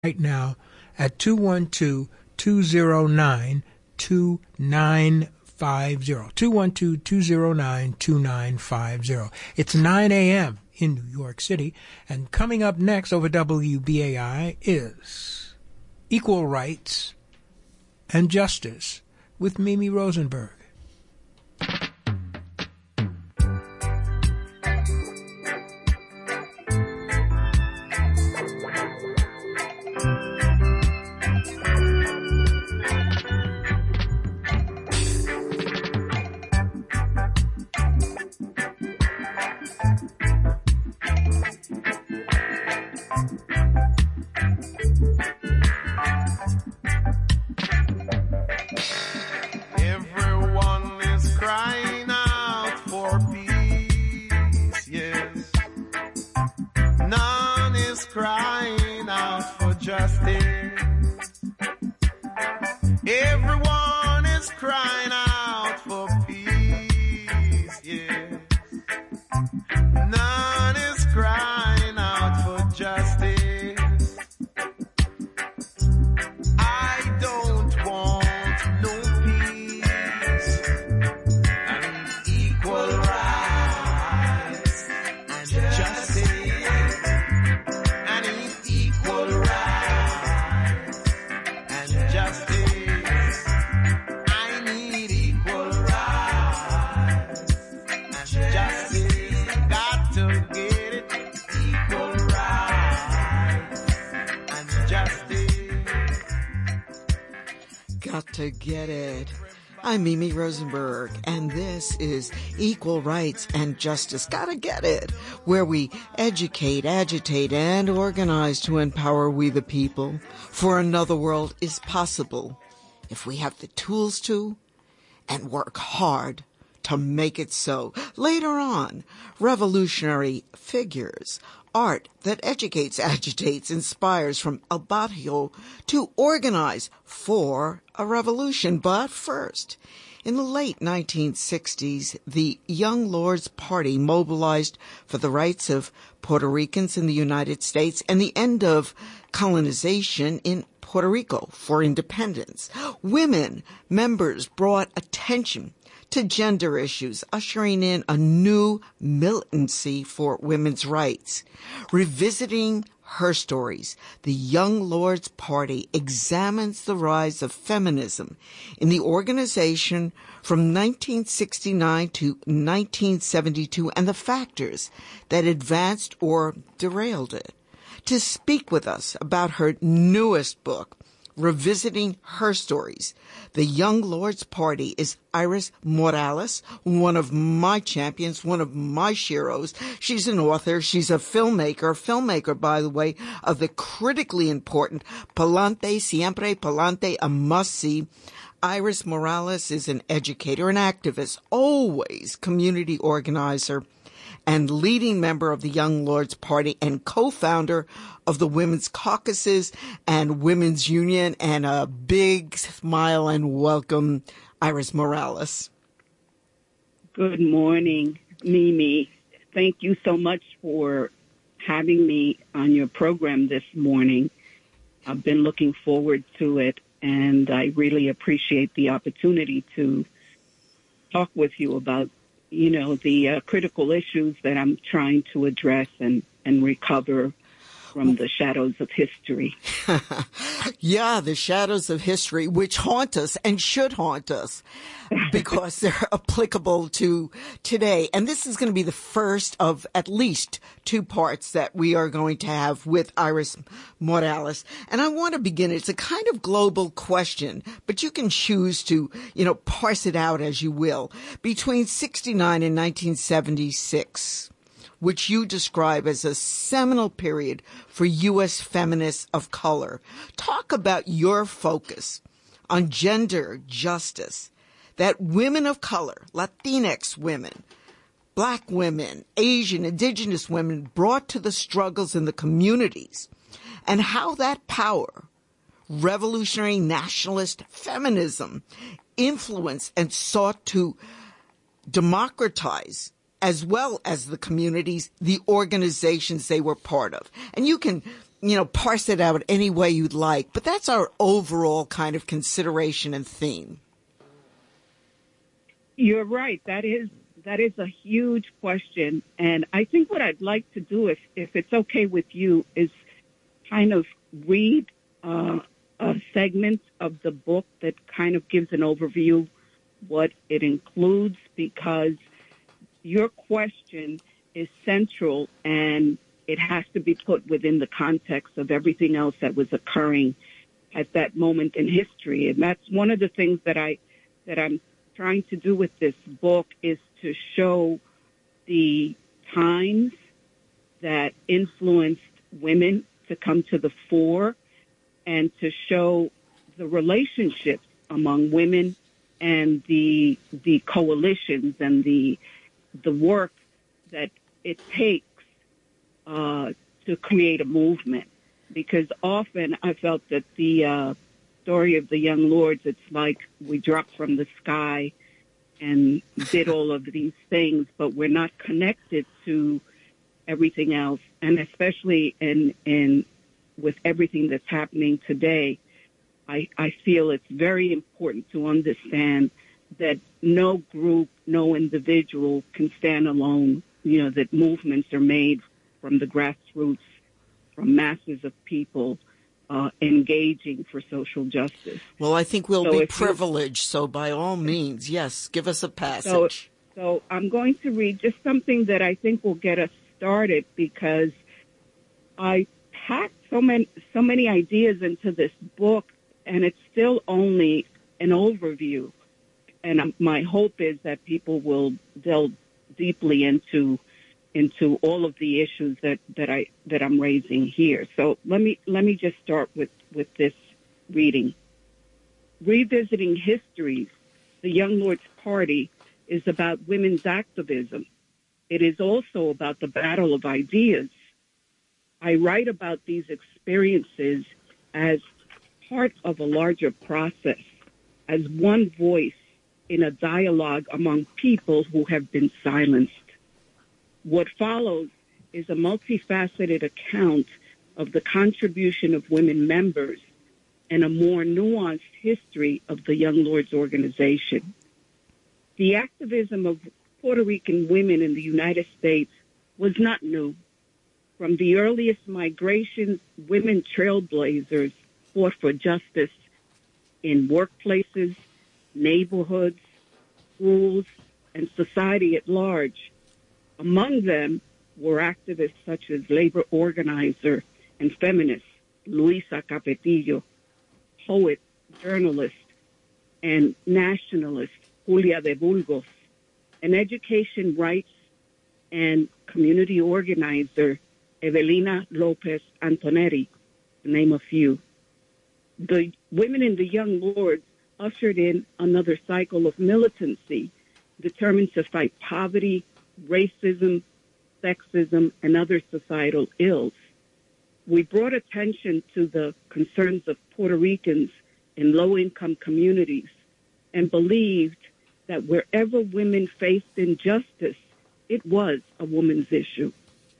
right now at 212-209-2950. 212-209-2950. It's 9 a.m. in New York City, and coming up next over WBAI is Equal Rights and Justice with Mimi Rosenberg. Get it. I'm Mimi Rosenberg, and this is Equal Rights and Justice. Gotta get it. Where we educate, agitate, and organize to empower we the people. For another world is possible if we have the tools to and work hard to make it so. Later on, revolutionary figures, art that educates, agitates, inspires from El Barrio to organize for a revolution. But first, in the late 1960s, the Young Lords Party mobilized for the rights of Puerto Ricans in the United States and the end of colonization in Puerto Rico for independence. Women members brought attention to gender issues, ushering in a new militancy for women's rights. Revisiting her stories, the Young Lords Party examines the rise of feminism in the organization from 1969 to 1972 and the factors that advanced or derailed it. To speak with us about her newest book, Revisiting Her Stories, the Young Lords Party, is Iris Morales, one of my champions, one of my sheroes. She's an author. She's a filmmaker, by the way, of the critically important Pa'lante, Siempre Pa'lante, a must-see. Iris Morales is an educator, an activist, always community organizer, and leading member of the Young Lords Party and co-founder of the Women's Caucuses and Women's Union. And a big smile and welcome, Iris Morales. Good morning, Mimi. Thank you so much for having me on your program this morning. I've been looking forward to it, and I really appreciate the opportunity to talk with you about the critical issues that I'm trying to address and recover from the shadows of history. Yeah, the shadows of history, which haunt us and should haunt us because they're applicable to today. And this is going to be the first of at least two parts that we are going to have with Iris Morales. And I want to begin. It's a kind of global question, but you can choose to, parse it out as you will. Between 1969 and 1976, which you describe as a seminal period for U.S. feminists of color. Talk about your focus on gender justice, that women of color, Latinx women, Black women, Asian, Indigenous women brought to the struggles in the communities, and how that power, revolutionary nationalist feminism, influenced and sought to democratize, as well as the communities, the organizations they were part of. And you can parse it out any way you'd like, but that's our overall kind of consideration and theme. You're right. That is a huge question. And I think what I'd like to do, if it's okay with you, is kind of read a segment of the book that kind of gives an overview what it includes, because your question is central and it has to be put within the context of everything else that was occurring at that moment in history. And that's one of the things that I'm trying to do with this book, is to show the times that influenced women to come to the fore, and to show the relationships among women and the coalitions and the work that it takes to create a movement. Because often I felt that the story of the Young Lords, it's like we dropped from the sky and did all of these things, but we're not connected to everything else. And especially in with everything that's happening today, I feel it's very important to understand that no group, no individual can stand alone, that movements are made from the grassroots, from masses of people engaging for social justice. Well, I think we'll be privileged, so by all means, yes, give us a passage. So I'm going to read just something that I think will get us started, because I packed so many ideas into this book, and it's still only an overview. And my hope is that people will delve deeply into all of the issues that I'm raising here. So let me just start with this reading. Revisiting Histories, the Young Lords Party is about women's activism. It is also about the battle of ideas. I write about these experiences as part of a larger process, as one voice in a dialogue among people who have been silenced. What follows is a multifaceted account of the contribution of women members and a more nuanced history of the Young Lords organization. The activism of Puerto Rican women in the United States was not new. From the earliest migrations, women trailblazers fought for justice in workplaces, neighborhoods, schools, and society at large. Among them were activists such as labor organizer and feminist Luisa Capetillo, poet, journalist, and nationalist Julia de Burgos, and education rights and community organizer Evelina Lopez Antonetti, to name a few. The women in the Young Lords ushered in another cycle of militancy, determined to fight poverty, racism, sexism, and other societal ills. We brought attention to the concerns of Puerto Ricans in low-income communities and believed that wherever women faced injustice, it was a woman's issue.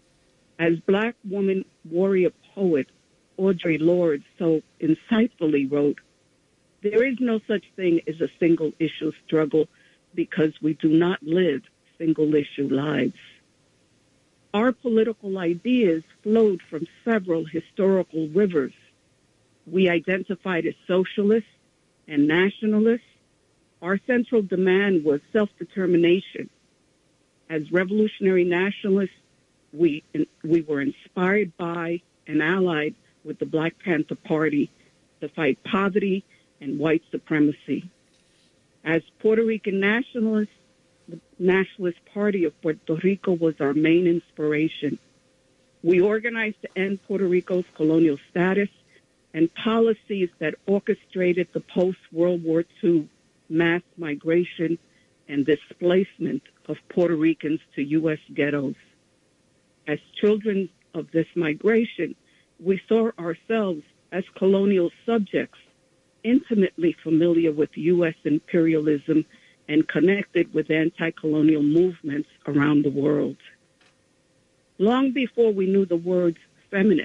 As Black woman warrior poet Audre Lorde so insightfully wrote, "There is no such thing as a single-issue struggle because we do not live single-issue lives." Our political ideas flowed from several historical rivers. We identified as socialists and nationalists. Our central demand was self-determination. As revolutionary nationalists, we were inspired by and allied with the Black Panther Party to fight poverty and white supremacy. As Puerto Rican nationalists, the Nationalist Party of Puerto Rico was our main inspiration. We organized to end Puerto Rico's colonial status and policies that orchestrated the post-World War II mass migration and displacement of Puerto Ricans to U.S. ghettos. As children of this migration, we saw ourselves as colonial subjects, intimately familiar with U.S. imperialism and connected with anti-colonial movements around the world. Long before we knew the words feminist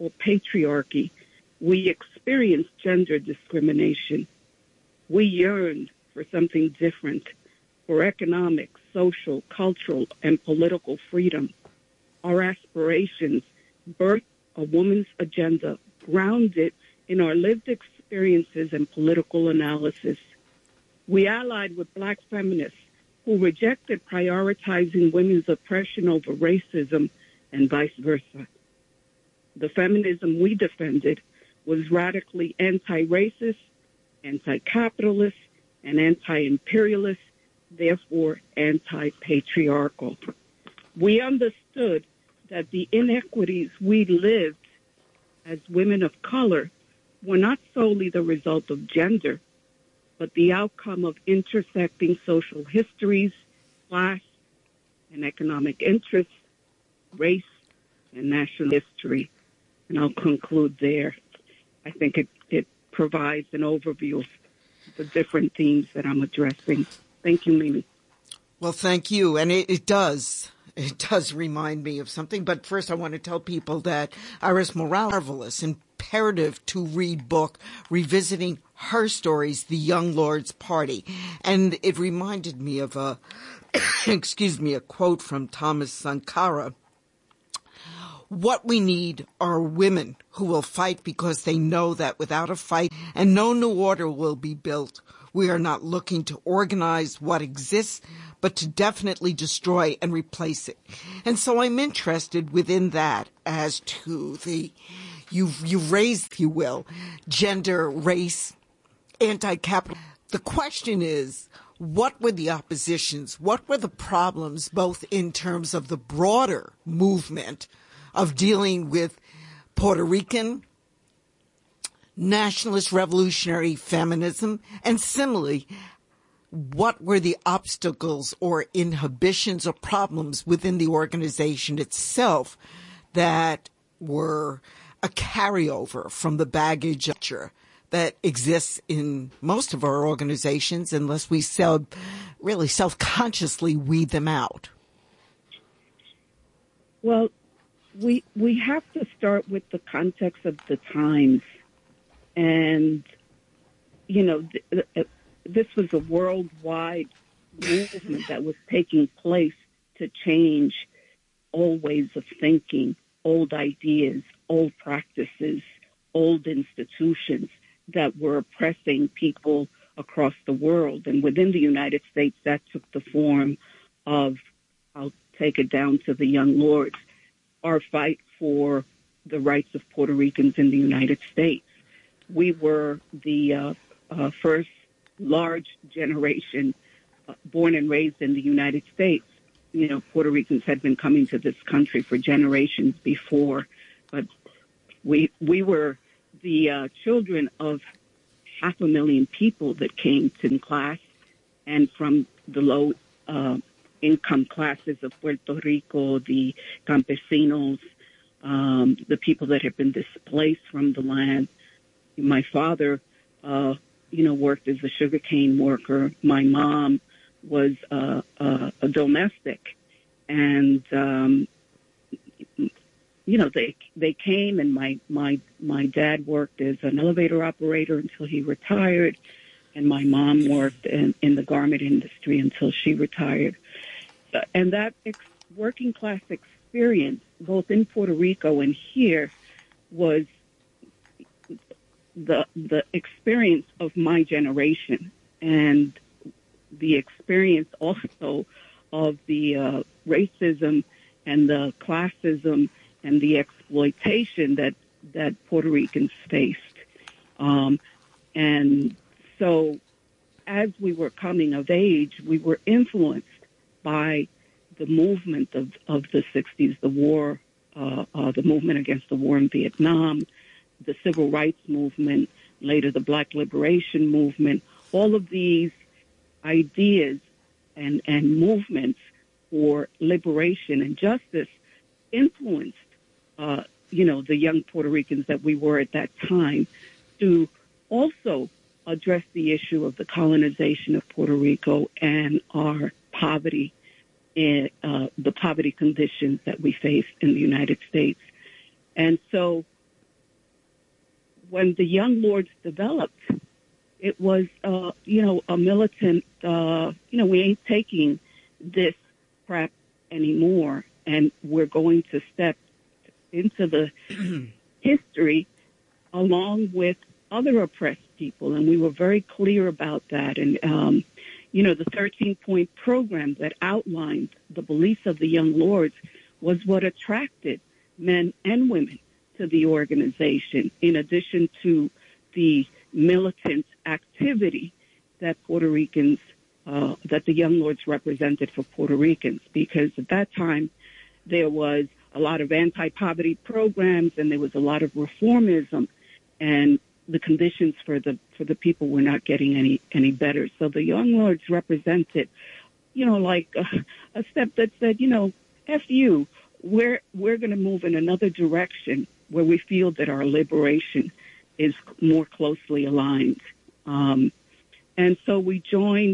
or patriarchy, we experienced gender discrimination. We yearned for something different, for economic, social, cultural, and political freedom. Our aspirations birthed a woman's agenda grounded in our lived experiences and political analysis. We allied with Black feminists who rejected prioritizing women's oppression over racism and vice versa. The feminism we defended was radically anti-racist, anti-capitalist, and anti-imperialist, therefore anti-patriarchal. We understood that the inequities we lived as women of color were not solely the result of gender, but the outcome of intersecting social histories, class and economic interests, race and national history. And I'll conclude there. I think it provides an overview of the different themes that I'm addressing. Thank you, Mimi. Well, thank you. And it does remind me of something. But first, I want to tell people that Iris Morales' marvelous, imperative to read book revisiting her stories, The Young Lord's Party. And it reminded me of a quote from Thomas Sankara. What we need are women who will fight because they know that without a fight and no new order will be built. We are not looking to organize what exists, but to definitely destroy and replace it. And so I'm interested within that as to you've raised, if you will, gender, race, anti-capital. The question is, what were the oppositions? What were the problems, both in terms of the broader movement of dealing with Puerto Rican nationalist revolutionary feminism, and similarly, what were the obstacles or inhibitions or problems within the organization itself that were a carryover from the baggage that exists in most of our organizations unless we really self-consciously weed them out? Well, we have to start with the context of the times. And, you know, this was a worldwide movement that was taking place to change old ways of thinking, old ideas, old practices, old institutions that were oppressing people across the world. And within the United States, that took the form of, I'll take it down to the Young Lords, our fight for the rights of Puerto Ricans in the United States. We were the first large generation born and raised in the United States. You know, Puerto Ricans had been coming to this country for generations before, but we were the children of 500,000 people that came to class, and from the low income classes of Puerto Rico, the campesinos, the people that had been displaced from the land. My father, worked as a sugarcane worker. My mom was a domestic, and they came, and my dad worked as an elevator operator until he retired, and my mom worked in the garment industry until she retired. And that working class experience, both in Puerto Rico and here, was the experience of my generation, and the experience also of the racism and the classism and the exploitation that Puerto Ricans faced. And so as we were coming of age, we were influenced by the movement of the 60s, the war, the movement against the war in Vietnam, the civil rights movement, later the Black liberation movement. All of these ideas and movements for liberation and justice influenced, the young Puerto Ricans that we were at that time to also address the issue of the colonization of Puerto Rico and our poverty, the poverty conditions that we face in the United States. And so when the Young Lords developed, it was, a militant, we ain't taking this crap anymore, and we're going to step into the history along with other oppressed people. And we were very clear about that. And, the 13-point program that outlined the beliefs of the Young Lords was what attracted men and women to the organization, in addition to the militant activity that Puerto Ricans, that the Young Lords represented for Puerto Ricans, because at that time there was a lot of anti-poverty programs and there was a lot of reformism, and the conditions for the people were not getting any better. So the Young Lords represented, like a step that said, F you, we're going to move in another direction where we feel that our liberation is more closely aligned. And so we joined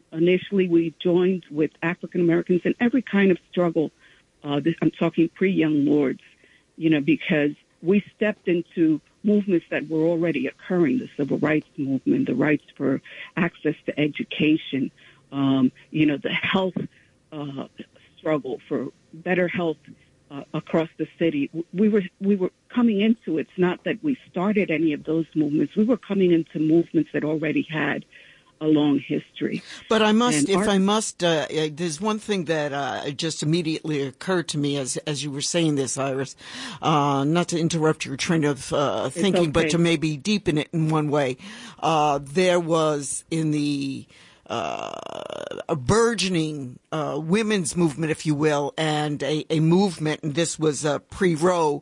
with African Americans in every kind of struggle. I'm talking pre-Young Lords, because we stepped into movements that were already occurring, the civil rights movement, the rights for access to education, the health struggle for better health across the city. We were coming into, it's not that we started any of those movements. We were coming into movements that already had a long history. But there's one thing that just immediately occurred to me as you were saying this, Iris, not to interrupt your train of thinking, okay, but to maybe deepen it in one way. There was in the a burgeoning women's movement, if you will, and a movement, and this was pre-Roe,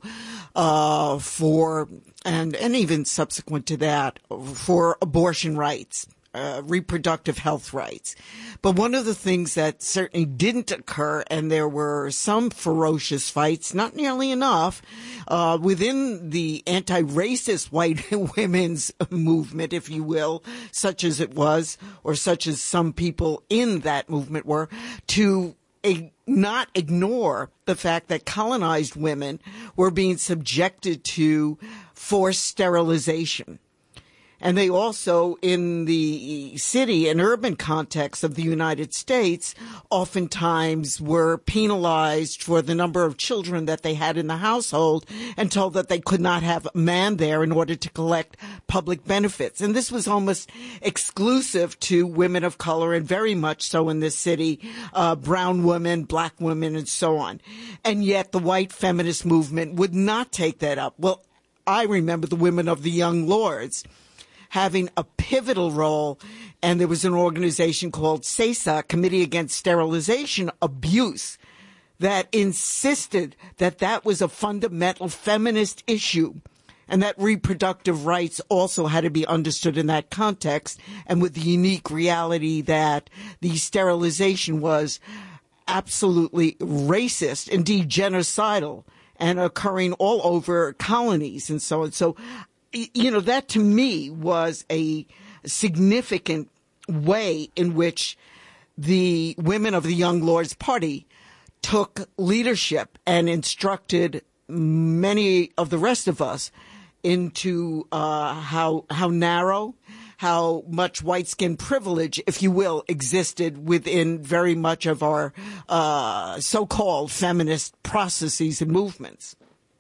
and even subsequent to that, for abortion rights. Reproductive health rights. But one of the things that certainly didn't occur, and there were some ferocious fights, not nearly enough, within the anti-racist white women's movement, if you will, such as it was, or such as some people in that movement were, to not ignore the fact that colonized women were being subjected to forced sterilization. And they also, in the city and urban context of the United States, oftentimes were penalized for the number of children that they had in the household and told that they could not have a man there in order to collect public benefits. And this was almost exclusive to women of color, and very much so in this city, brown women, black women, and so on. And yet the white feminist movement would not take that up. Well, I remember the women of the Young Lords having a pivotal role, and there was an organization called CESA, Committee Against Sterilization Abuse, that insisted that that was a fundamental feminist issue, and that reproductive rights also had to be understood in that context, and with the unique reality that the sterilization was absolutely racist, indeed genocidal, and occurring all over colonies and so on. So, that to me was a significant way in which the women of the Young Lords Party took leadership and instructed many of the rest of us into how narrow, how much white skin privilege, if you will, existed within very much of our so-called feminist processes and movements.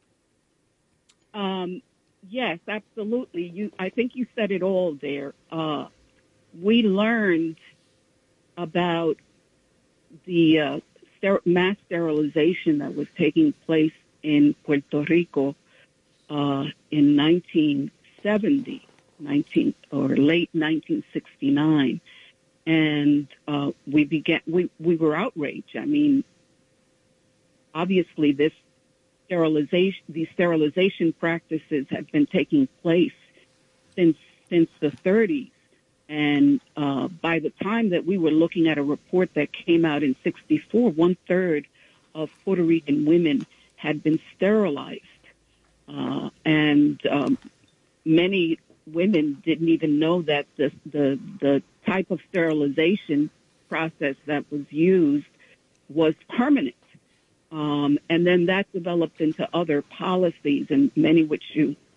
Yes, absolutely. I think you said it all there. We learned about the mass sterilization that was taking place in Puerto Rico in 1970, late 1969, and we were outraged. I mean, obviously these sterilization practices have been taking place since the 30s. And by the time that we were looking at a report that came out in 64, 1/3 of Puerto Rican women had been sterilized. And many women didn't even know that the type of sterilization process that was used was permanent. And then that developed into other policies, and many which you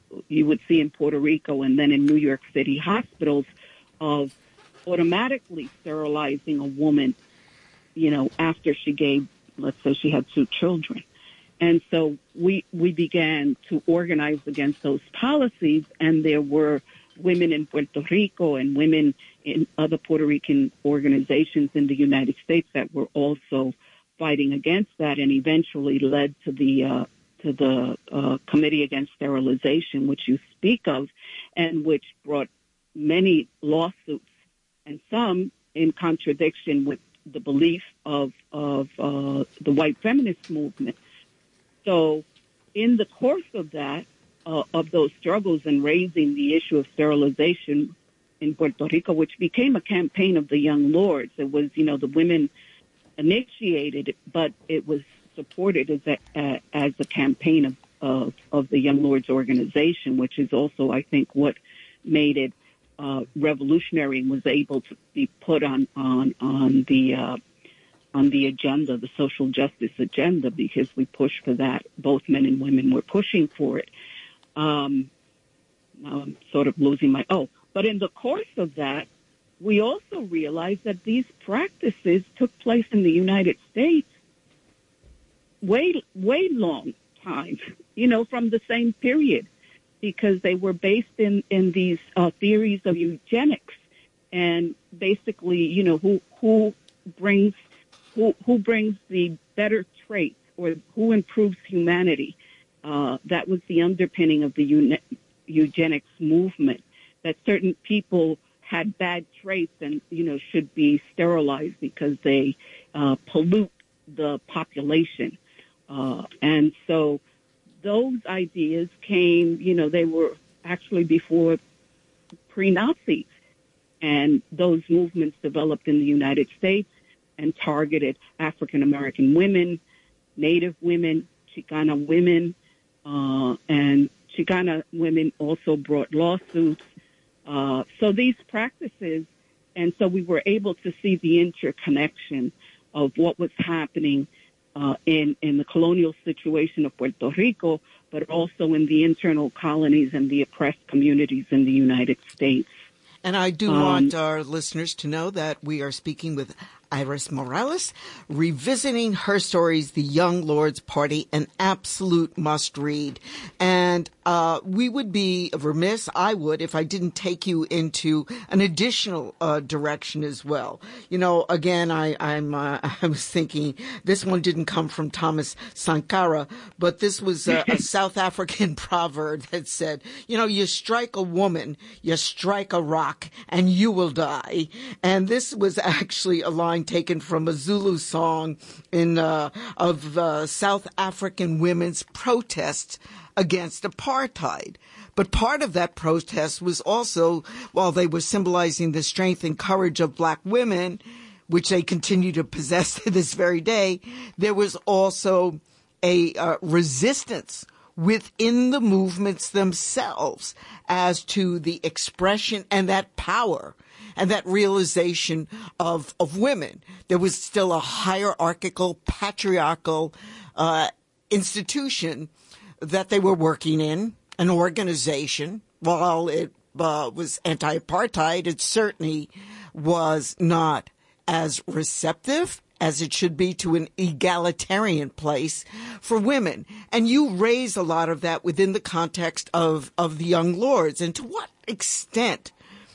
you would see in Puerto Rico and then in New York City hospitals of automatically sterilizing a woman, after she gave, let's say she had 2 children. And so we began to organize against those policies, and there were women in Puerto Rico and women in other Puerto Rican organizations in the United States that were also fighting against that, and eventually led to the Committee Against Sterilization, which you speak of, and which brought many lawsuits, and some in contradiction with the belief of the white feminist movement. So in the course of that, of those struggles and raising the issue of sterilization in Puerto Rico, which became a campaign of the Young Lords, it was, the women initiated it, but it was supported as a campaign of the Young Lords organization, which is also, I think, what made it revolutionary and was able to be put on the agenda, the social justice agenda, because we pushed for that. Both men and women were pushing for it. Now I'm sort of losing but in the course of that, we also realized that these practices took place in the United States way long time, from the same period, because they were based in these theories of eugenics, and basically, who brings the better traits, or who improves humanity. That was the underpinning of the eugenics movement, that certain people had bad traits and, should be sterilized because they pollute the population. And so those ideas came, they were actually before pre-Nazis. And those movements developed in the United States and targeted African-American women, Native women, Chicana women, and Chicana women also brought lawsuits. So these practices, and so we were able to see the interconnection of what was happening in the colonial situation of Puerto Rico, but also in the internal colonies and the oppressed communities in the United States. And I do want our listeners to know that we are speaking with Iris Morales, revisiting her stories, The Young Lords Party, an absolute must-read. And we would be remiss, I would, if I didn't take you into an additional direction as well. Again, I was thinking this one didn't come from Thomas Sankara, but this was a South African proverb that said, you strike a woman, you strike a rock, and you will die. And this was actually a line taken from a Zulu song of South African women's protest against apartheid. But part of that protest was also, while they were symbolizing the strength and courage of black women, which they continue to possess to this very day, there was also a resistance within the movements themselves as to the expression and that power and that realization of women. There was still a hierarchical, patriarchal institution that they were working in, an organization. While it was anti-apartheid, it certainly was not as receptive as it should be to an egalitarian place for women. And you raise a lot of that within the context of the Young Lords. And to what extent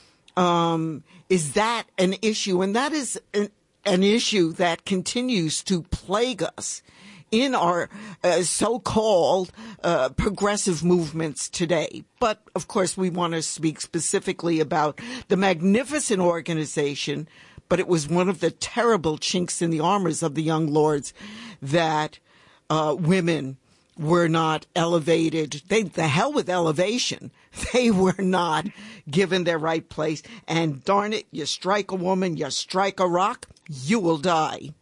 is that an issue? And that is an issue that continues to plague us in our so-called progressive movements today. But, of course, we want to speak specifically about the magnificent organization, but it was one of the terrible chinks in the armors of the Young Lords that women were not elevated. The hell with elevation. They were not given their right place. And darn it, you strike a woman, you strike a rock, you will die.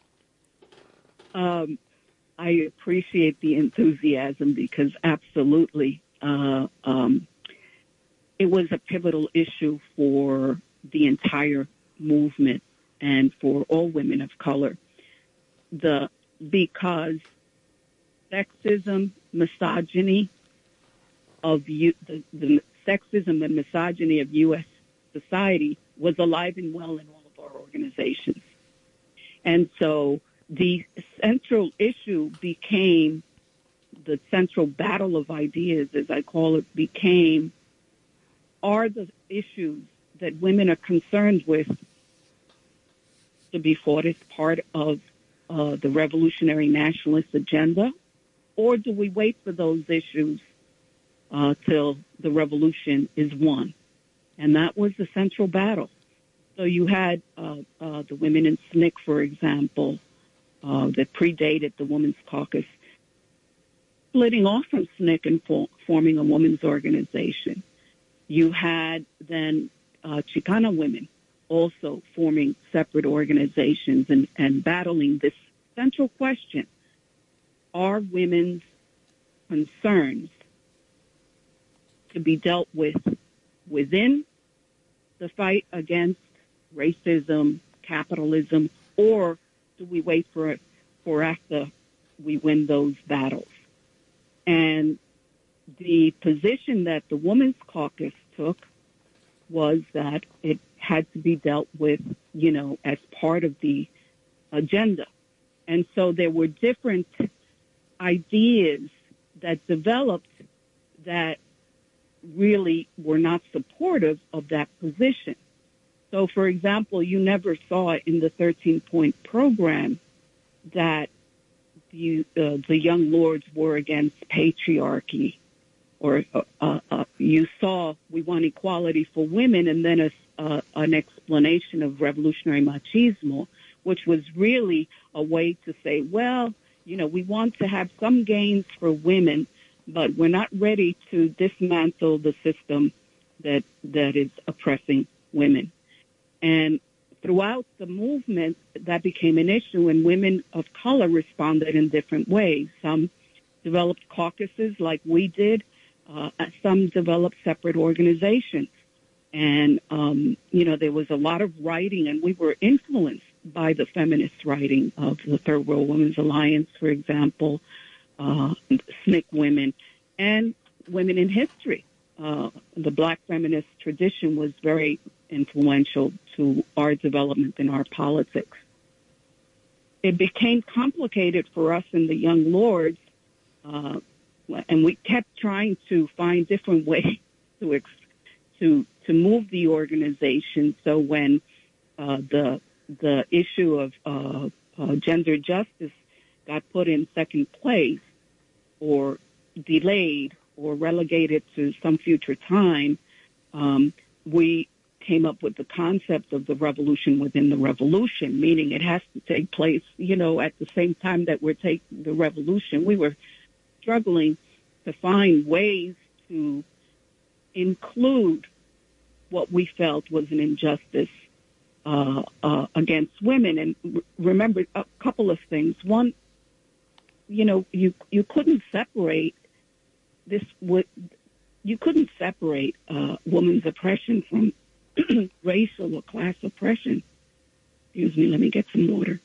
I appreciate the enthusiasm because absolutely it was a pivotal issue for the entire movement and for all women of color. Because sexism, misogyny of the sexism and misogyny of U.S. society was alive and well in all of our organizations. And so the central issue became, the central battle of ideas, as I call it, became, are the issues that women are concerned with to be fought as part of the revolutionary nationalist agenda, or do we wait for those issues till the revolution is won? And that was the central battle. So you had the women in SNCC, for example, that predated the Women's Caucus, splitting off from SNCC and forming a women's organization. You had then Chicana women also forming separate organizations and battling this central question: are women's concerns to be dealt with within the fight against racism, capitalism, or do we wait for after we win those battles? And the position that the Women's Caucus took was that it had to be dealt with, as part of the agenda. And so there were different ideas that developed that really were not supportive of that position. So, for example, you never saw in the 13-point program that the Young Lords were against patriarchy, or you saw we want equality for women, and then an explanation of revolutionary machismo, which was really a way to say, well, we want to have some gains for women, but we're not ready to dismantle the system that is oppressing women. And throughout the movement, that became an issue, and women of color responded in different ways. Some developed caucuses like we did. Some developed separate organizations. And, there was a lot of writing, and we were influenced by the feminist writing of the Third World Women's Alliance, for example, SNCC women, and women in history. The Black feminist tradition was very influential to our development in our politics. It became complicated for us in the Young Lords, and we kept trying to find different ways to move the organization. So when the issue of gender justice got put in second place, or delayed, or relegated to some future time, we came up with the concept of the revolution within the revolution, meaning it has to take place, at the same time that we're taking the revolution. We were struggling to find ways to include what we felt was an injustice against women. And remember a couple of things. One, you couldn't separate this. You couldn't separate women's oppression from racial or class oppression. Excuse me, let me get some water.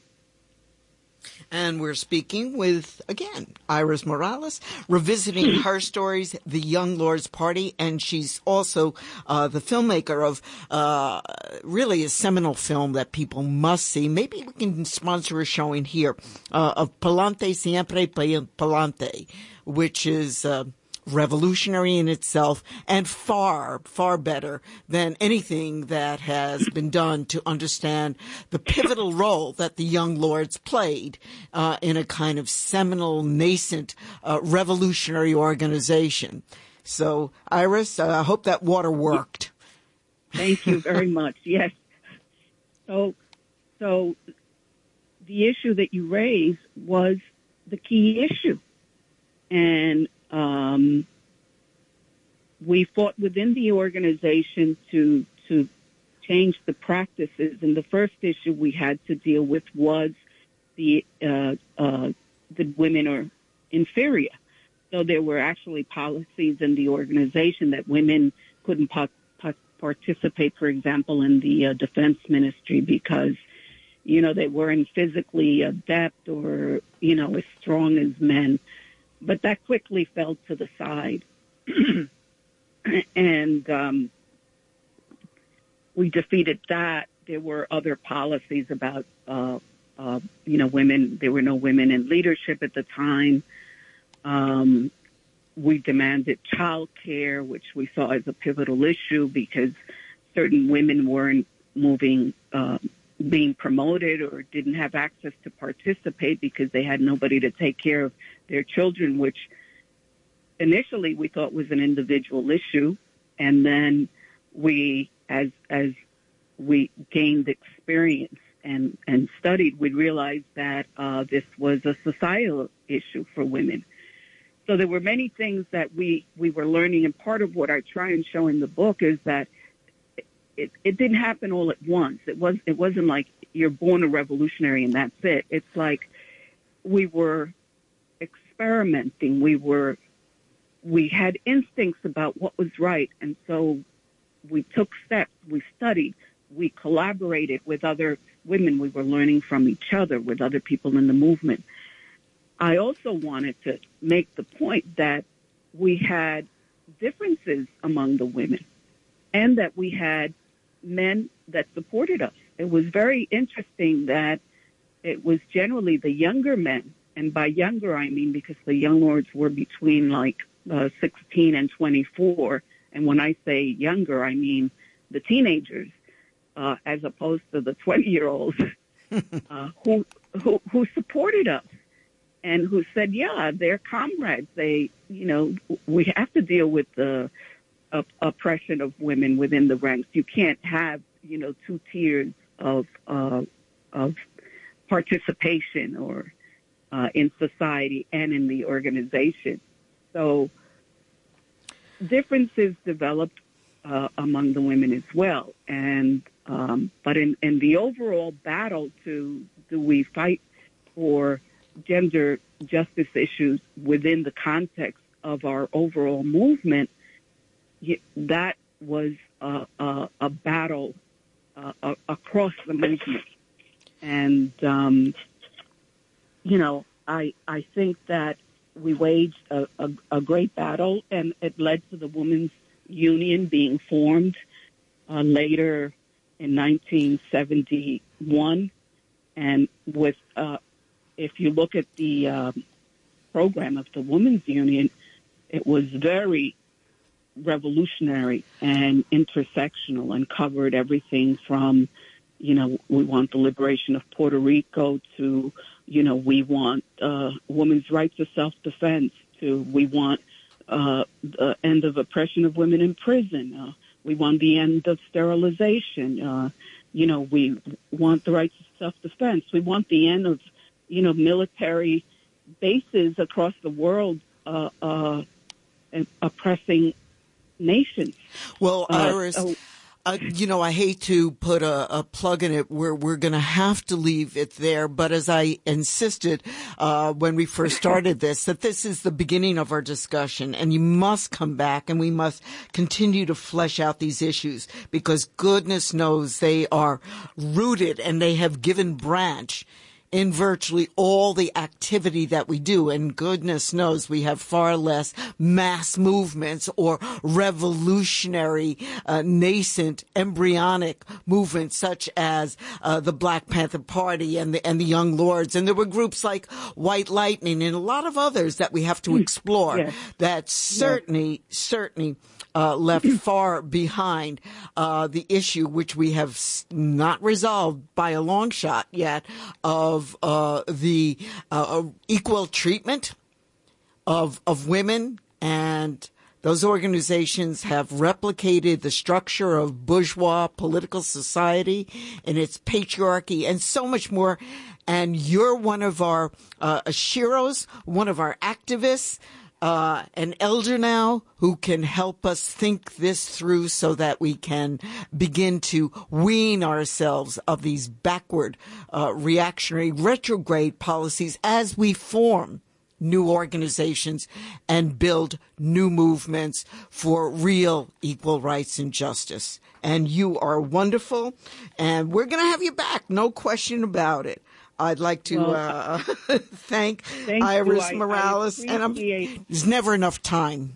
And we're speaking with, again, Iris Morales, revisiting her stories, The Young Lords Party, and she's also the filmmaker of really a seminal film that people must see. Maybe we can sponsor a showing here of Pa'lante Siempre Pa'lante, which is revolutionary in itself and far, far better than anything that has been done to understand the pivotal role that the Young Lords played in a kind of seminal, nascent, revolutionary organization. So, Iris, I hope that water worked. Thank you very much. Yes. So the issue that you raised was the key issue. And we fought within the organization to change the practices. And the first issue we had to deal with was the women are inferior. So there were actually policies in the organization that women couldn't participate, for example, in the defense ministry because, they weren't physically adept or, as strong as men. But that quickly fell to the side. and we defeated that. There were other policies about, women. There were no women in leadership at the time. We demanded child care, which we saw as a pivotal issue because certain women weren't being promoted or didn't have access to participate because they had nobody to take care of their children, which initially we thought was an individual issue. And then we, as we gained experience and studied, we realized that this was a societal issue for women. So there were many things that we were learning, and part of what I try and show in the book is that it didn't happen all at once. It wasn't like you're born a revolutionary and that's it. It's like we were experimenting. We had instincts about what was right, and so we took steps. We studied. We collaborated with other women. We were learning from each other, with other people in the movement. I also wanted to make the point that we had differences among the women and that we had men that supported us. It was very interesting that it was generally the younger men, and by younger I mean because the young lords were between 16 and 24, and when I say younger, I mean the teenagers, as opposed to the 20-year-olds who supported us. And who said, yeah, they're comrades. We have to deal with the oppression of women within the ranks. You can't have, two tiers of participation or in society and in the organization. So differences developed among the women as well. And but in the overall battle do we fight for gender justice issues within the context of our overall movement, that was a battle across the movement. And, I think that we waged a great battle, and it led to the Women's Union being formed later in 1971. And with if you look at the program of the Women's Union, it was very revolutionary and intersectional and covered everything from, we want the liberation of Puerto Rico to, we want women's right to self-defense to we want the end of oppression of women in prison. We want the end of sterilization. We want the right to self-defense. We want the end of military bases across the world oppressing nations. Well, Iris, I hate to put a plug in it. We're going to have to leave it there. But as I insisted when we first started this, that this is the beginning of our discussion, and you must come back and we must continue to flesh out these issues, because goodness knows they are rooted and they have given branch in virtually all the activity that we do. And goodness knows we have far less mass movements or revolutionary, nascent, embryonic movements such as the Black Panther Party and the Young Lords. And there were groups like White Lightning and a lot of others that we have to explore that certainly left far behind the issue, which we have not resolved by a long shot yet, of the equal treatment of women. And those organizations have replicated the structure of bourgeois political society and its patriarchy and so much more. And you're one of our sheroes, one of our activists, an elder now who can help us think this through so that we can begin to wean ourselves of these backward, reactionary, retrograde policies as we form new organizations and build new movements for real equal rights and justice. And you are wonderful, and we're going to have you back, no question about it. I'd like to thank Iris Morales. And there's never enough time.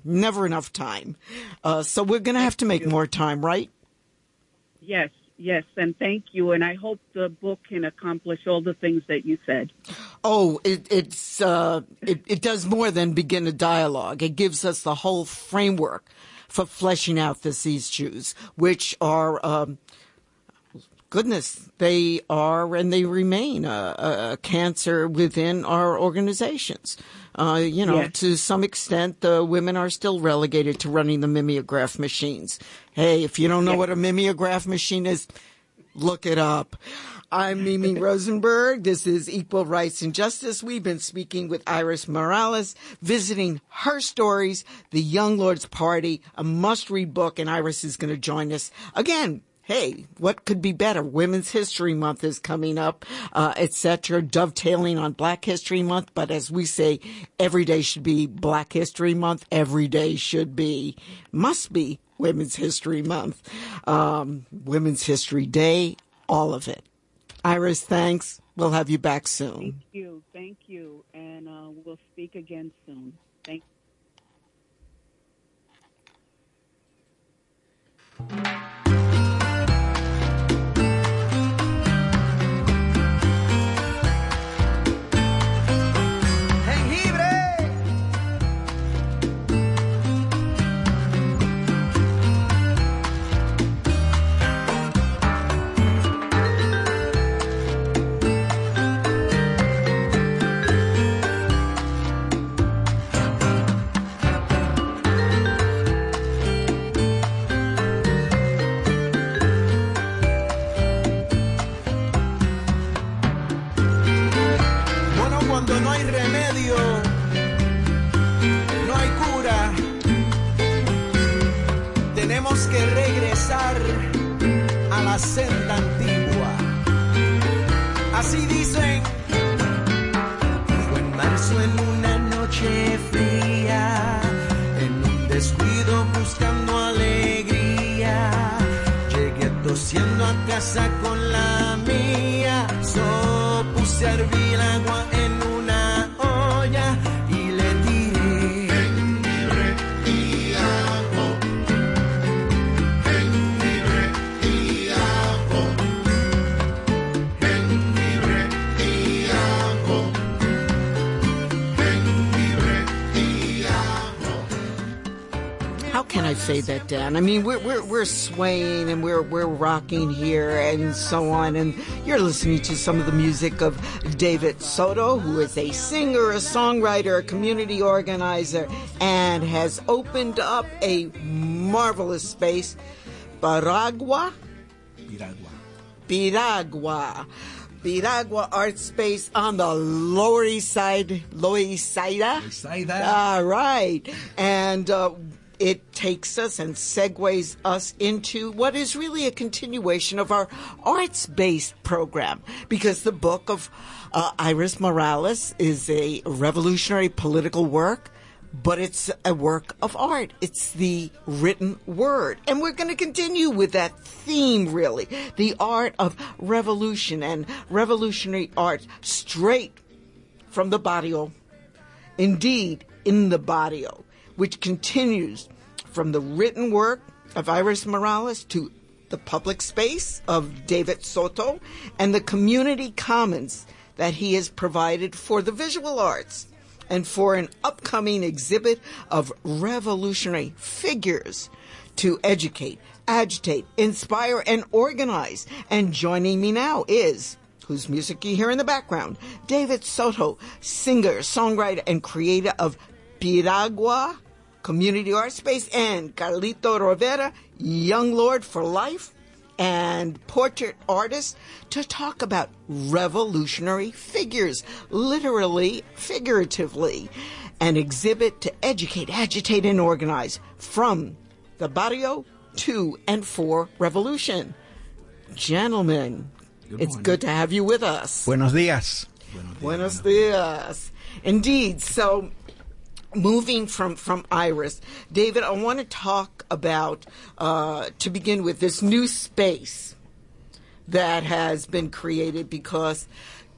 So we're going to have to make more time, right? Yes, and thank you. And I hope the book can accomplish all the things that you said. Oh, it does more than begin a dialogue. It gives us the whole framework for fleshing out these issues, which are, goodness, they are and they remain a cancer within our organizations. Yes. To some extent, the women are still relegated to running the mimeograph machines. Hey, if you don't know what a mimeograph machine is, look it up. I'm Mimi Rosenberg. This is Equal Rights and Justice. We've been speaking with Iris Morales, visiting her stories, The Young Lord's Party, a must-read book, and Iris is going to join us again. Hey, what could be better? Women's History Month is coming up, etc., dovetailing on Black History Month. But as we say, every day should be Black History Month. Every day must be Women's History Month, Women's History Day, all of it. Iris, thanks. We'll have you back soon. Thank you. And we'll speak again soon. Thank you. A la senda antigua, así dicen. Fue en marzo en una noche fría, en un descuido buscando alegría, llegué tosiendo a casa con la mía, puse a hervir agua en una olla y le tiré jengibre y ajo. How can I say that, Dan? I mean, we're swaying and we're rocking here and so on, and you're listening to some of the music of David Soto, who is a singer, a songwriter, a community organizer, and has opened up a marvelous space, Piragua Art Space on the Lower East Side. All right. And it takes us and segues us into what is really a continuation of our arts-based program, because the book of Iris Morales is a revolutionary political work, but it's a work of art. It's the written word. And we're going to continue with that theme, really, the art of revolution and revolutionary art straight from the barrio. Indeed, in the barrio, which continues from the written work of Iris Morales to the public space of David Soto and the community commons that he has provided for the visual arts and for an upcoming exhibit of revolutionary figures to educate, agitate, inspire, and organize. And joining me now is, whose music you hear in the background, David Soto, singer, songwriter, and creator of Piragua Community Art Space, and Carlito Rivera, Young Lord for Life, and portrait artist, to talk about revolutionary figures, literally, figuratively, an exhibit to educate, agitate, and organize from the barrio to and for revolution. Gentlemen, it's good to have you with us. Buenos días. Buenos días. Indeed. So, moving from Iris, David, I want to talk about, to begin with, this new space that has been created, because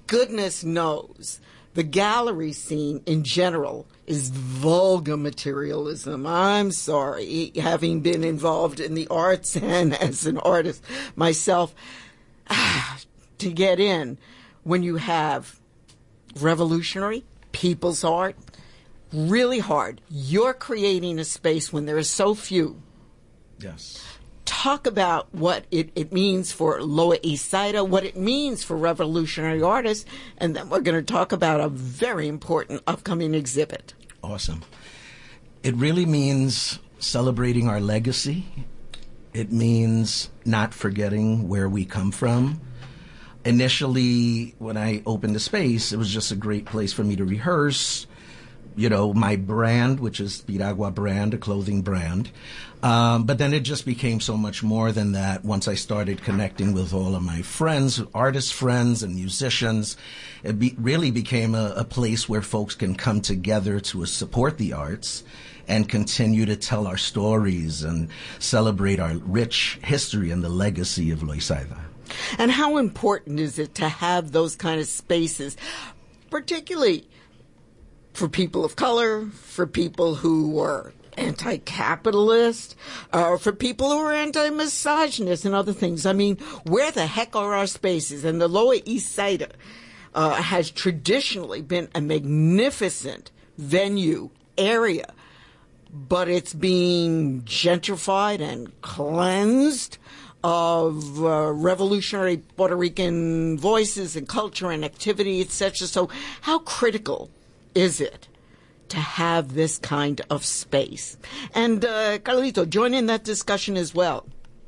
goodness knows the gallery scene in general is vulgar materialism. I'm sorry, having been involved in the arts and as an artist myself, to get in when you have revolutionary people's art, really hard. You're creating a space when there are so few. Yes. Talk about what it means for Lower East Side, what it means for revolutionary artists, and then we're going to talk about a very important upcoming exhibit. Awesome. It really means celebrating our legacy. It means not forgetting where we come from. Initially, when I opened the space, it was just a great place for me to rehearse, my brand, which is Piragua brand, a clothing brand. But then it just became so much more than that once I started connecting with all of my friends, artist friends and musicians. It really became a place where folks can come together to support the arts and continue to tell our stories and celebrate our rich history and the legacy of Loisaida. And how important is it to have those kind of spaces, particularly for people of color, for people who are anti-capitalist, for people who are anti-misogynist and other things? I mean, where the heck are our spaces? And the Lower East Side has traditionally been a magnificent venue area, but it's being gentrified and cleansed of revolutionary Puerto Rican voices and culture and activity, etc. So how critical is it to have this kind of space? And Carlito, join in that discussion as well.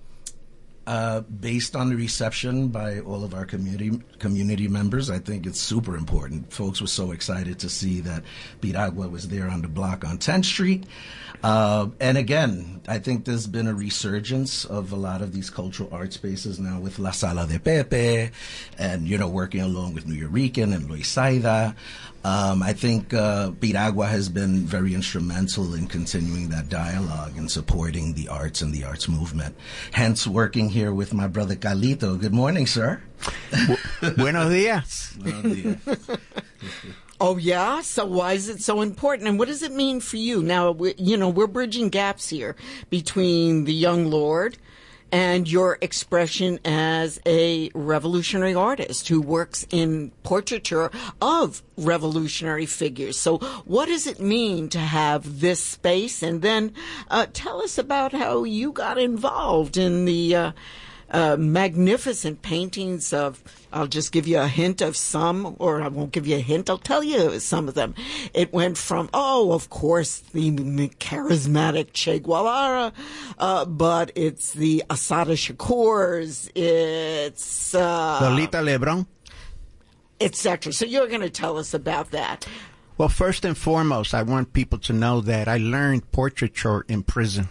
Based on the reception by all of our community members, I think it's super important. Folks were so excited to see that Piragua was there on the block on 10th Street. And again, I think there's been a resurgence of a lot of these cultural art spaces now with La Sala de Pepe and, working along with New Yorican and Loisaida. I think Piragua has been very instrumental in continuing that dialogue and supporting the arts and the arts movement. Hence, working here with my brother Carlito. Good morning, sir. Buenos días. Buenos días. Oh, yeah? So why is it so important? And what does it mean for you? Now, we're bridging gaps here between the young lord and your expression as a revolutionary artist who works in portraiture of revolutionary figures. So what does it mean to have this space? And then tell us about how you got involved in the magnificent paintings of, I'll just give you a hint of some, or I won't give you a hint, I'll tell you some of them. It went from, of course, the charismatic Che Guevara, but it's the Assata Shakurs, it's Lolita Lebron, etc. So you're going to tell us about that. Well, first and foremost, I want people to know that I learned portraiture in prison.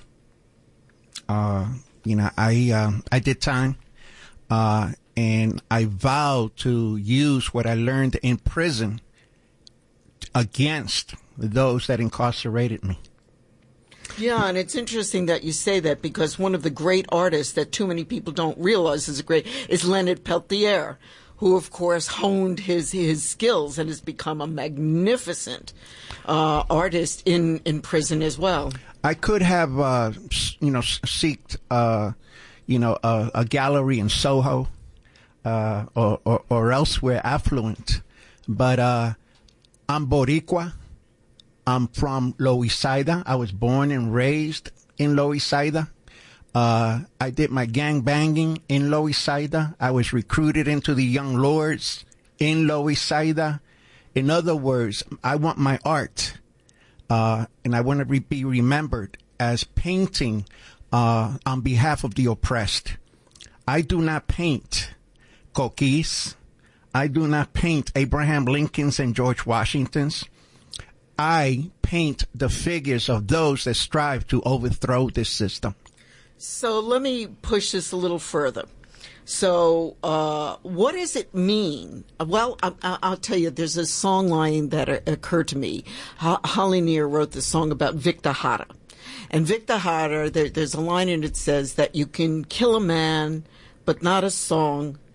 I did time, and I vowed to use what I learned in prison against those that incarcerated me. Yeah, and it's interesting that you say that, because one of the great artists that too many people don't realize is Leonard Peltier, who, of course, honed his skills and has become a magnificent artist in prison as well. I could have, seeked, a gallery in Soho or elsewhere affluent. But I'm Boricua. I'm from Loisaida. I was born and raised in Loisaida. I did my gang banging in Loisaida. I was recruited into the Young Lords in Loisaida. In other words, I want my art, and I want to be remembered as painting on behalf of the oppressed. I do not paint Coquis. I do not paint Abraham Lincolns and George Washingtons. I paint the figures of those that strive to overthrow this system. So let me push this a little further. So what does it mean? Well, I'll tell you, there's a song line that occurred to me. Holly Near wrote the song about Victor Jara. And Victor Jara, there's a line in it that says that you can kill a man, but not a song,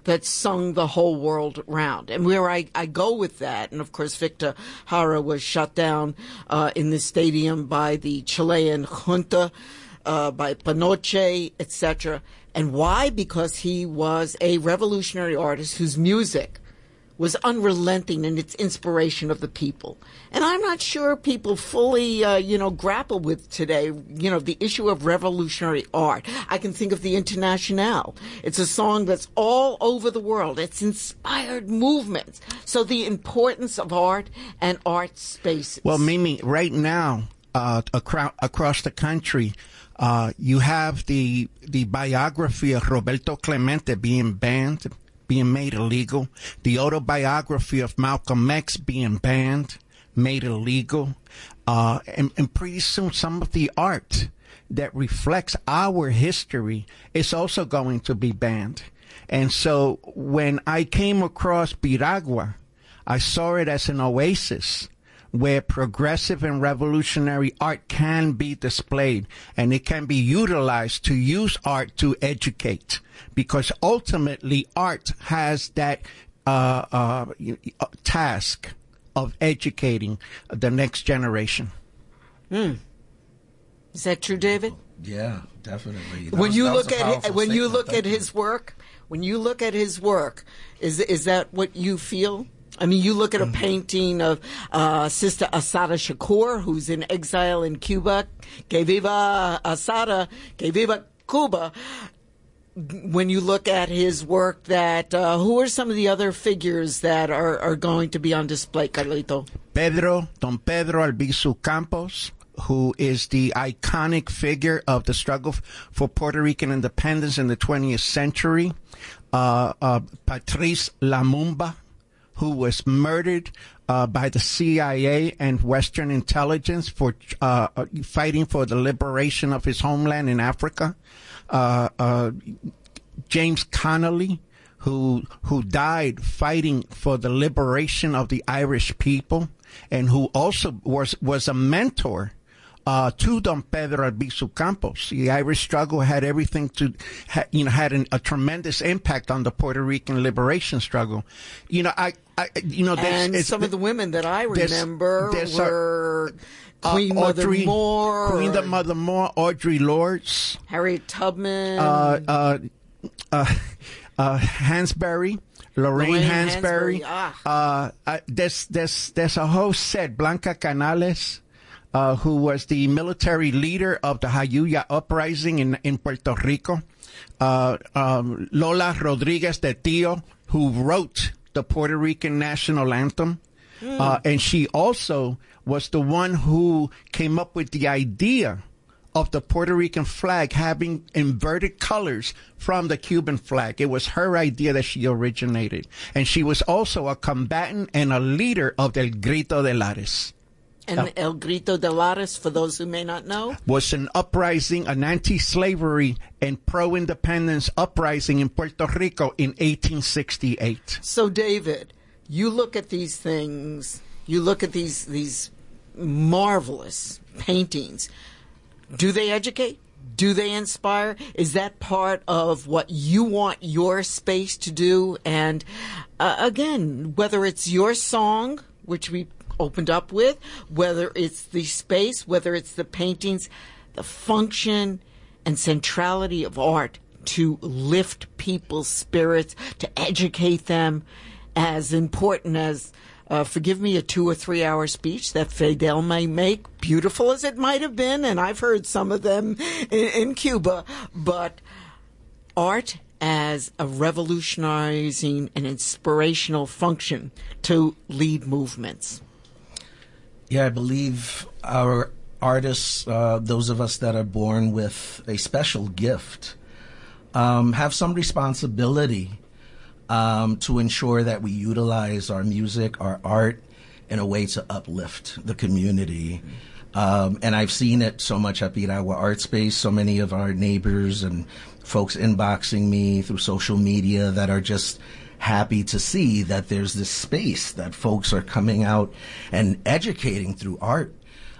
that sung the whole world around. And where I go with that, and of course Victor Jara was shut down in the stadium by the Chilean junta, by Pinochet, etc. And why? Because he was a revolutionary artist whose music was unrelenting in its inspiration of the people. And I'm not sure people fully, grapple with today, the issue of revolutionary art. I can think of the Internationale. It's a song that's all over the world. It's inspired movements. So the importance of art and art spaces. Well, Mimi, right now, across the country, you have the biography of Roberto Clemente being banned, being made illegal. The autobiography of Malcolm X being banned, made illegal. And pretty soon some of the art that reflects our history is also going to be banned. And so when I came across Piragua, I saw it as an oasis where progressive and revolutionary art can be displayed, and it can be utilized to use art to educate, because ultimately art has that task of educating the next generation. Is that true, David? Yeah, definitely. When you look at his work, is that what you feel? I mean, you look at a painting of Sister Asada Shakur, who's in exile in Cuba. Que viva Asada, que viva Cuba. When you look at his work, who are some of the other figures that are going to be on display, Carlito? Don Pedro Albizu Campos, who is the iconic figure of the struggle for Puerto Rican independence in the 20th century. Patrice Lumumba, who was murdered by the CIA and Western intelligence for fighting for the liberation of his homeland in Africa. James Connolly, who died fighting for the liberation of the Irish people, and who also was a mentor to Don Pedro Albizu Campos. The Irish struggle had everything had a tremendous impact on the Puerto Rican liberation struggle. And some of the women that I remember were Queen Mother Moore, Audre Lorde, Harriet Tubman, Hansberry, Lorraine Hansberry. There's a whole set. Blanca Canales, who was the military leader of the Jayuya uprising in Puerto Rico. Lola Rodriguez de Tio, who wrote the Puerto Rican national anthem. And she also was the one who came up with the idea of the Puerto Rican flag having inverted colors from the Cuban flag. It was her idea that she originated. And she was also a combatant and a leader of El Grito de Lares. And El Grito de Lares, for those who may not know, was an uprising, an anti-slavery and pro-independence uprising in Puerto Rico in 1868. So, David, you look at these things, you look at these marvelous paintings. Do they educate? Do they inspire? Is that part of what you want your space to do? And again, whether it's your song, which we opened up with, whether it's the space, whether it's the paintings, the function and centrality of art to lift people's spirits, to educate them, as important as, forgive me, a 2 or 3 hour speech that Fidel may make, beautiful as it might have been, and I've heard some of them in Cuba, but art as a revolutionizing and inspirational function to lead movements. Yeah, I believe our artists, those of us that are born with a special gift, have some responsibility to ensure that we utilize our music, our art, in a way to uplift the community. And I've seen it so much at Piragua Art Space, so many of our neighbors and folks inboxing me through social media that are just happy to see that there's this space that folks are coming out and educating through art.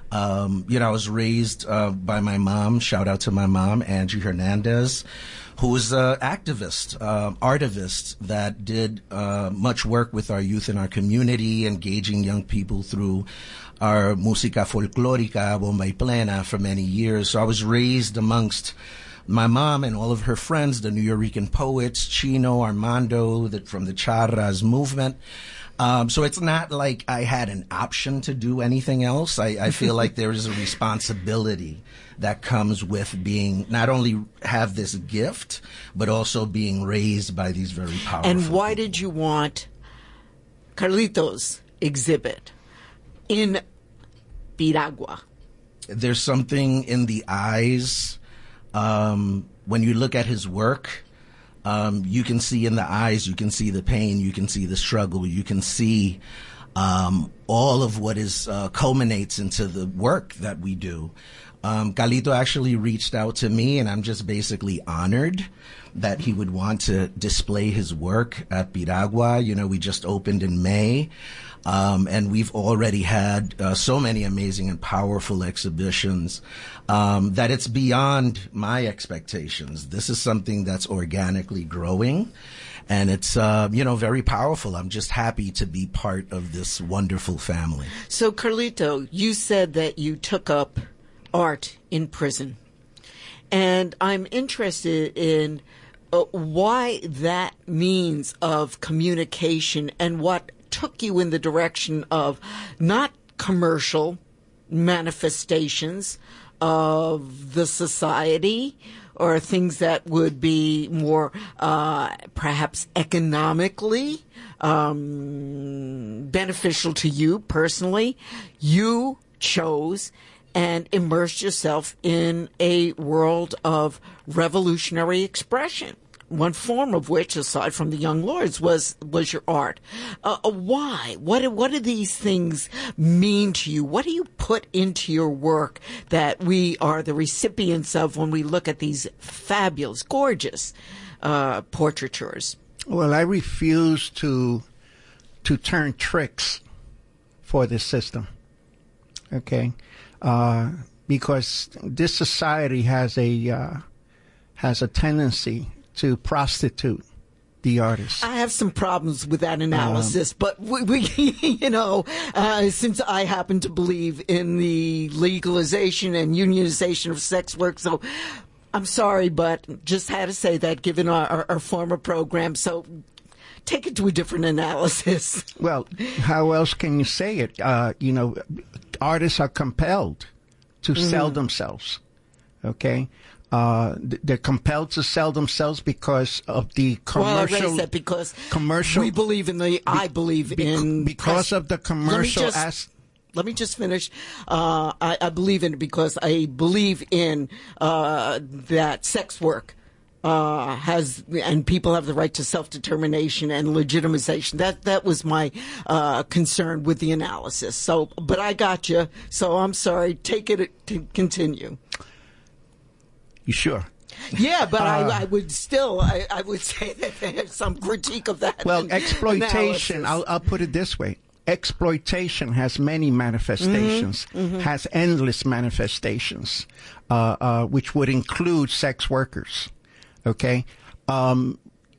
I was raised by my mom. Shout out to my mom, Angie Hernandez, who was an activist, artivist that did much work with our youth in our community, engaging young people through our música folclórica, bomba y plena, for many years. So I was raised amongst my mom and all of her friends, the New Yorican poets, Chino, Armando, from the Charras movement. So it's not like I had an option to do anything else. I feel like there is a responsibility that comes with being, not only have this gift, but also being raised by these very powerful And why people. did you want Carlitos' exhibit in Piragua? There's something in the eyes. When you look at his work, you can see in the eyes, you can see the pain, you can see the struggle, you can see all of what is culminates into the work that we do. Carlito actually reached out to me, and I'm just basically honored that he would want to display his work at Piragua. We just opened in May. And we've already had so many amazing and powerful exhibitions that it's beyond my expectations. This is something that's organically growing, and it's very powerful. I'm just happy to be part of this wonderful family. So, Carlito, you said that you took up art in prison, and I'm interested in why that means of communication and what took you in the direction of not commercial manifestations of the society or things that would be more perhaps economically beneficial to you personally. You chose and immersed yourself in a world of revolutionary expression. One form of which, aside from the Young Lords, was your art. Why? What do these things mean to you? What do you put into your work that we are the recipients of when we look at these fabulous, gorgeous portraitures? Well, I refuse to turn tricks for this system. Okay, because this society has a tendency to prostitute the artist. I have some problems with that analysis, but we since I happen to believe in the legalization and unionization of sex work, so I'm sorry, but just had to say that given our former program, so take it to a different analysis. Well, how else can you say it? Artists are compelled to sell themselves, okay? They're compelled to sell themselves because of the commercial. Well, I raised that because commercial. We believe in the. I believe in because of the commercial. Let me just finish. I believe in it because I believe in that sex work has, and people have the right to self-determination and legitimization. That was my concern with the analysis. So, but I got you. So I'm sorry. Take it to continue. You sure? Yeah, but I would still, I would say that there's some critique of that. Well, exploitation, I'll put it this way. Exploitation has many manifestations, has endless manifestations, which would include sex workers. Okay? The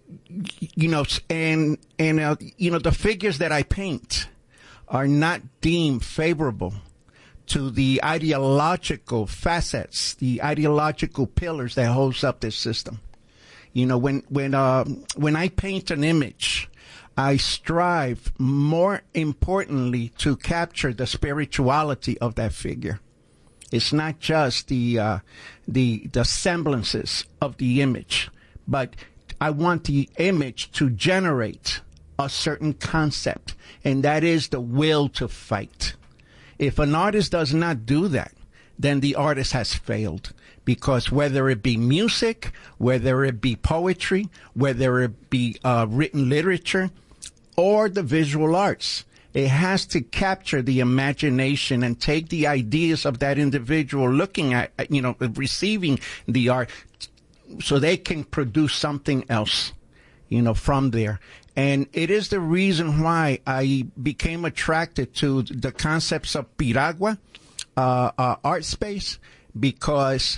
figures that I paint are not deemed favorable to the ideological facets, the ideological pillars that holds up this system. When I paint an image, I strive more importantly to capture the spirituality of that figure. It's not just the semblances of the image, but I want the image to generate a certain concept, and that is the will to fight. If an artist does not do that, then the artist has failed. Because whether it be music, whether it be poetry, whether it be written literature, or the visual arts, it has to capture the imagination and take the ideas of that individual looking at, receiving the art, so they can produce something else, from there. And it is the reason why I became attracted to the concepts of Piragua, art space because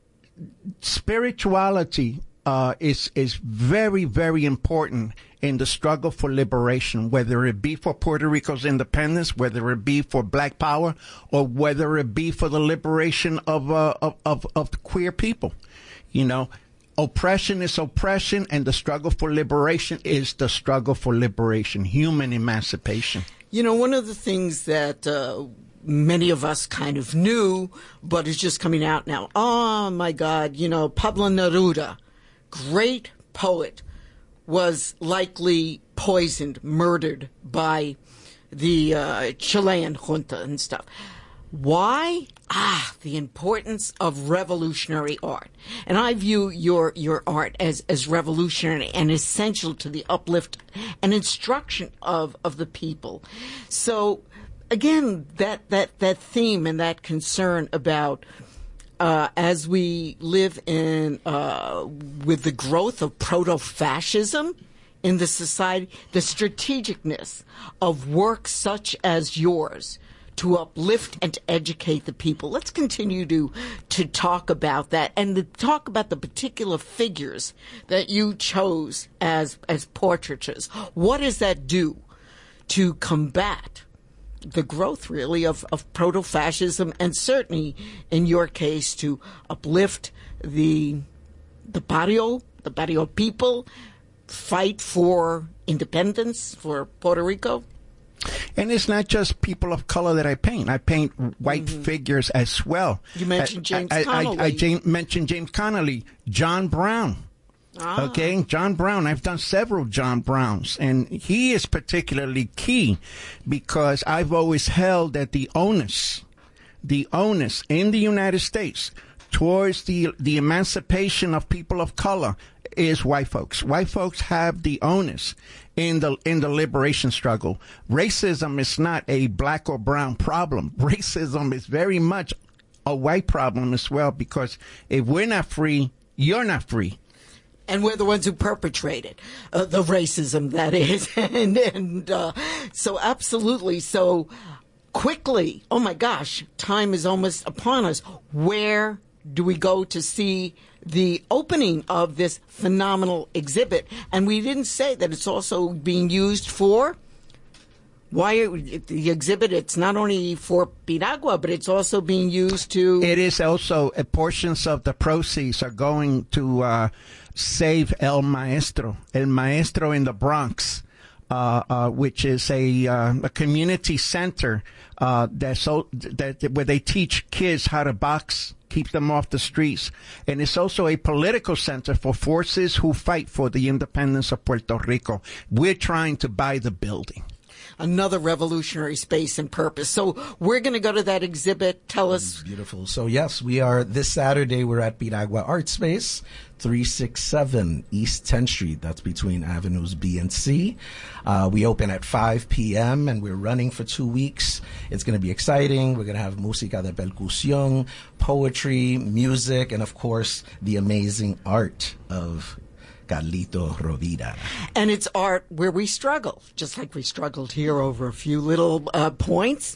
spirituality is very, very important in the struggle for liberation, whether it be for Puerto Rico's independence, whether it be for Black Power, or whether it be for the liberation of the queer people. You know, oppression is oppression, and the struggle for liberation is the struggle for liberation, human emancipation. You know, one of the things that many of us kind of knew, but is just coming out now. Oh, my God, you know, Pablo Neruda, great poet, was likely poisoned, murdered by the Chilean junta and stuff. Why? The importance of revolutionary art. And I view your art as revolutionary and essential to the uplift and instruction of the people. So, again, that theme and that concern about as we live in with the growth of proto-fascism in the society, the strategicness of work such as yours to uplift and to educate the people. Let's continue to talk about that and to talk about the particular figures that you chose as portraitures. What does that do to combat the growth, really, of proto-fascism, and certainly, in your case, to uplift the barrio people, fight for independence for Puerto Rico? And it's not just people of color that I paint. I paint white figures as well. You mentioned James Connolly. I mentioned James Connolly, John Brown. Okay, John Brown. I've done several John Browns, and he is particularly key because I've always held that the onus in the United States towards the emancipation of people of color is white folks. White folks have the onus in the liberation struggle. Racism is not a black or brown problem. Racism is very much a white problem as well, because if we're not free, you're not free. And we're the ones who perpetrated the racism, that is. and so absolutely. So quickly, oh my gosh, time is almost upon us. Where do we go to see the opening of this phenomenal exhibit? And we didn't say that it's also being used for the exhibit. It's not only for Piragua, but it's also being used to... It is also, portions of the proceeds are going to save El Maestro in the Bronx, which is a community center where they teach kids how to box, keep them off the streets. And it's also a political center for forces who fight for the independence of Puerto Rico. We're trying to buy the building. Another revolutionary space and purpose. So we're going to go to that exhibit. Tell us. Beautiful. So yes, we are this Saturday. We're at Piragua Art Space, 367 East 10th Street. That's between Avenues B and C. We open at 5 p.m. and we're running for 2 weeks. It's going to be exciting. We're going to have música de percusión, poetry, music, and of course the amazing art of Carlito Rovira. And it's art where we struggle, just like we struggled here over a few little points.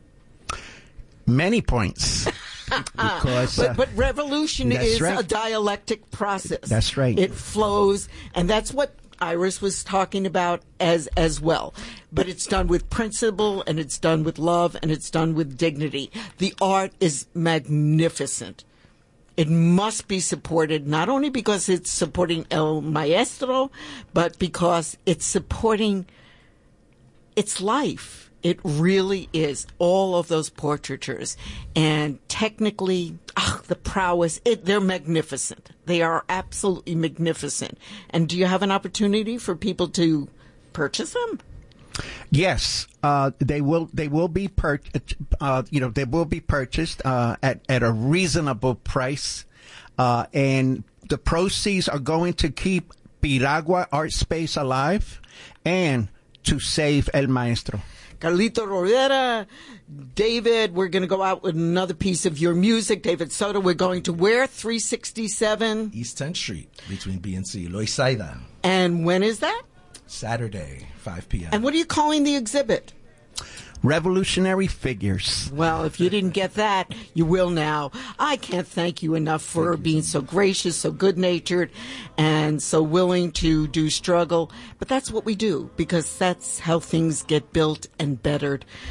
Many points. Because, but revolution is right. a dialectic process. That's right. It flows, and that's what Iris was talking about as well. But it's done with principle, and it's done with love, and it's done with dignity. The art is magnificent. It must be supported, not only because it's supporting El Maestro, but because it's supporting its life. It really is. All of those portraitures. And technically, the prowess, they're magnificent. They are absolutely magnificent. And do you have an opportunity for people to purchase them? Yes, they will be purchased. They will be purchased at a reasonable price, and the proceeds are going to keep Piragua Art Space alive and to save El Maestro. Carlito Rovira, David, we're going to go out with another piece of your music. David Soto, we're going to where? 367 East 10th Street between B and C, Loisaida. And when is that? Saturday, 5 p.m. And what are you calling the exhibit? Revolutionary figures. Well, if you didn't get that, you will now. I can't thank you enough for being so gracious, so good-natured, and so willing to do struggle. But that's what we do, because that's how things get built and bettered.